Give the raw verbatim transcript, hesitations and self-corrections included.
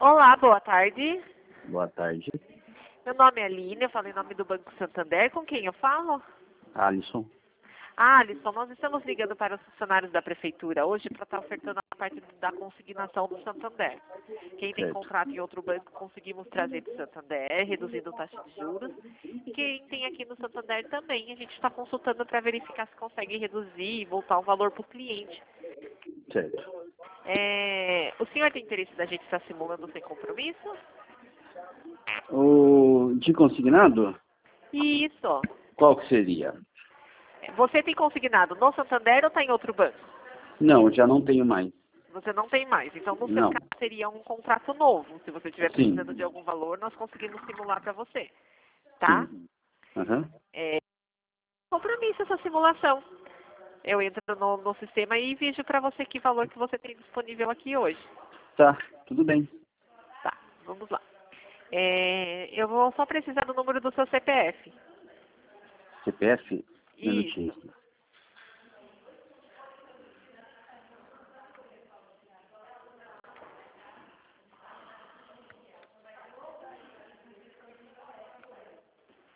Olá, boa tarde. Boa tarde. Meu nome é Aline, eu falo em nome do Banco Santander. Com quem eu falo? Alisson. Ah, Alisson, nós estamos ligando para os funcionários da Prefeitura hoje para estar ofertando a parte da consignação do Santander. Quem tem Certo. contrato em outro banco, conseguimos trazer para o Santander, reduzindo a taxa de juros. E quem tem aqui no Santander também, a gente está consultando para verificar se consegue reduzir e voltar o valor para o cliente. Certo. É, o senhor tem interesse da gente estar simulando sem compromisso? O de consignado, Isso. qual que seria? Você tem consignado no Santander ou está em outro banco? Não, já não tenho mais. Você não tem mais. Então, no seu Não. caso, seria um contrato novo. Se você estiver Sim. precisando de algum valor, nós conseguimos simular para você. Tá? Sim. Aham. É compromisso essa simulação. Eu entro no, no sistema e vejo para você que valor que você tem disponível aqui hoje. Tá, tudo bem. Tá, vamos lá. É, eu vou só precisar do número do seu C P F. C P F? Isso. Minutinho.